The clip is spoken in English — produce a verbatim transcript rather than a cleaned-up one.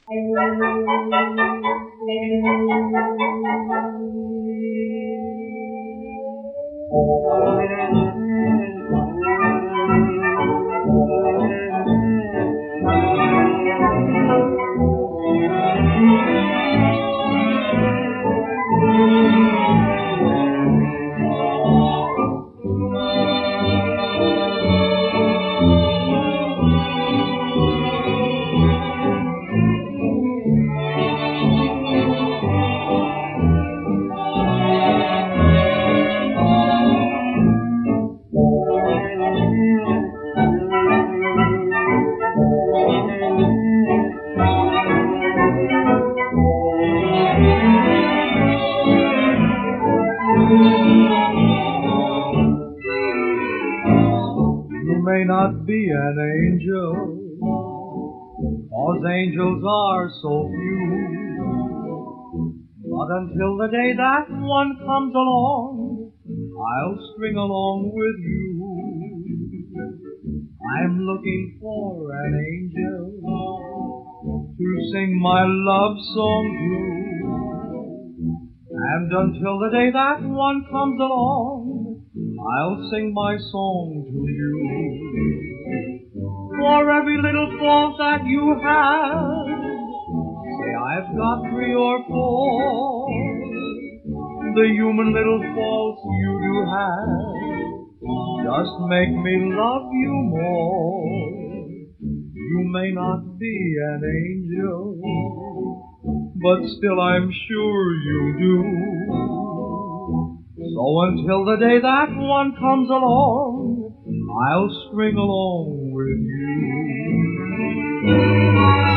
You may not be an angel, 'cause angels are so few. But until the day that one comes along, I'll string along with you. I'm looking for an angel to sing my love song to. And until the day that one comes along, I'll sing my song to you. For every little fault that you have, say I've got three or four. The human little faults you do have just make me love you more. You may not be an angel, but still I'm sure you do. So until the day that one comes along, I'll string along with you.